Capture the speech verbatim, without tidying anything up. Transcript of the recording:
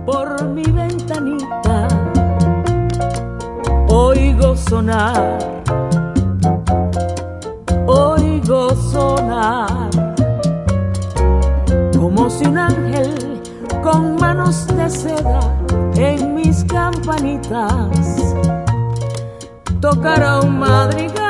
por mi ventanita oigo sonar, oigo sonar, como si un ángel con manos de seda en mis campanitas tocara un madrigal.